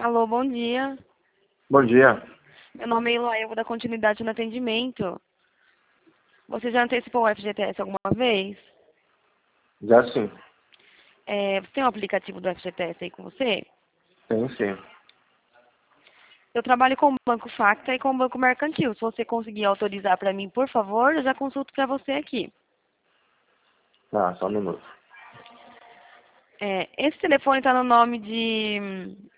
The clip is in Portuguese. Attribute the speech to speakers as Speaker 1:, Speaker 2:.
Speaker 1: Alô, bom dia.
Speaker 2: Bom dia.
Speaker 1: Meu nome é Eloy, eu vou dar continuidade no atendimento. Você já antecipou o FGTS alguma vez?
Speaker 2: Já sim.
Speaker 1: Você tem o aplicativo do FGTS aí com você?
Speaker 2: Tem sim.
Speaker 1: Eu trabalho com o Banco Facta e com o Banco Mercantil. Se você conseguir autorizar para mim, por favor, eu já consulto para você aqui.
Speaker 2: Tá, só um minuto.
Speaker 1: Esse telefone está no nome de